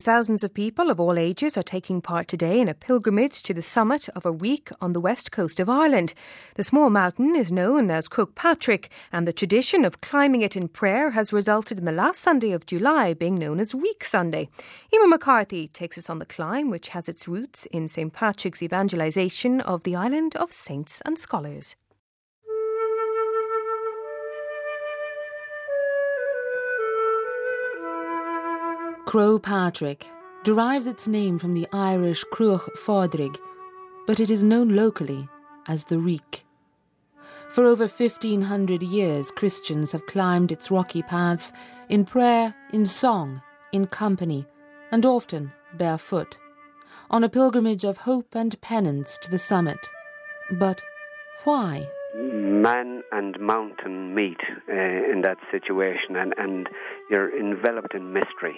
Thousands of people of all ages are taking part today in a pilgrimage to the summit of a reek on the west coast of Ireland. The small mountain is known as Croagh Patrick, and the tradition of climbing it in prayer has resulted in the last Sunday of July being known as Reek Sunday. Emer McCarthy takes us on the climb, which has its roots in St. Patrick's evangelisation of the island of saints and scholars. Croagh Patrick derives its name from the Irish Cruach Fádrig, but it is known locally as the Reek. For over 1,500 years, Christians have climbed its rocky paths in prayer, in song, in company, and often barefoot, on a pilgrimage of hope and penance to the summit. But why? Man and mountain meet in that situation, and you're enveloped in mystery.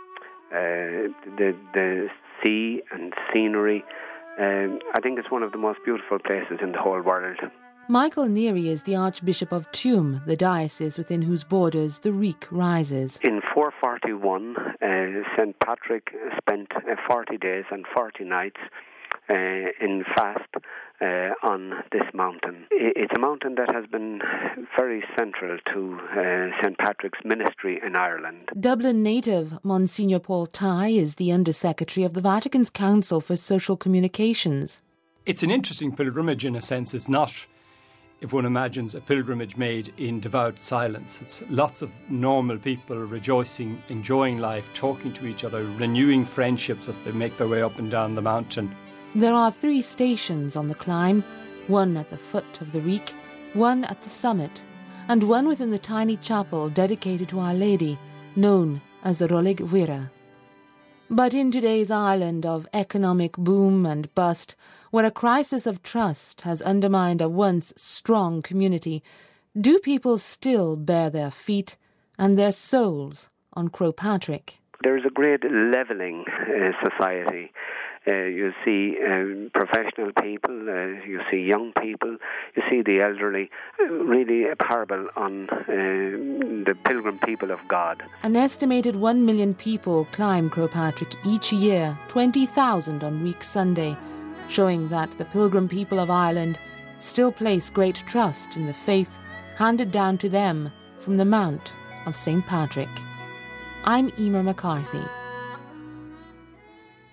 The sea and scenery, I think it's one of the most beautiful places in the whole world. Michael Neary is the Archbishop of Tuam, the diocese within whose borders the Reek rises. In 441, St. Patrick spent 40 days and 40 nights in fast on this mountain. It's a mountain that has been very central to St. Patrick's ministry in Ireland. Dublin native Monsignor Paul Tighe is the Undersecretary of the Vatican's Council for Social Communications. It's an interesting pilgrimage in a sense. It's not, if one imagines, a pilgrimage made in devout silence. It's lots of normal people rejoicing, enjoying life, talking to each other, renewing friendships as they make their way up and down the mountain. There are 3 stations on the climb, one at the foot of the Reek, one at the summit, and one within the tiny chapel dedicated to Our Lady, known as the Rolig Mhuire. But in today's Ireland of economic boom and bust, where a crisis of trust has undermined a once strong community, do people still bear their feet and their souls on Croagh Patrick? There is a great levelling society. You see professional people, you see young people, you see the elderly, really a parable on the pilgrim people of God. An estimated 1 million people climb Croagh Patrick each year, 20,000 on Reek Sunday, showing that the pilgrim people of Ireland still place great trust in the faith handed down to them from the Mount of St. Patrick. I'm Emer McCarthy.